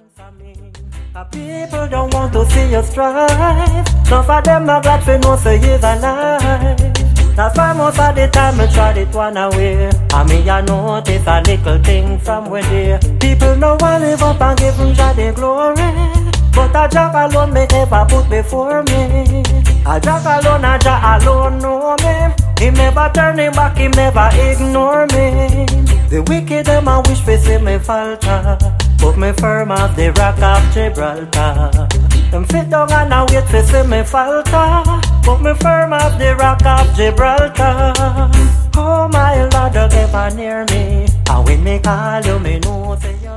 People don't want to see you strive. Some of them not glad for no say you're alive. That's why most of the time I try it one away. I mean I notice a little thing from where there. People no want live up and give him Jah the glory. But a Jah alone may ever put before me. A Jah alone, a Jah alone know me. He never turn him back, he never ignore me. The wicked them a wish to see me falter, but me firm as the rock of Gibraltar. Them sit down and a wait to see me falter, but me firm as the rock of Gibraltar. Oh my Lord, you ever near me, and when me call you, me know say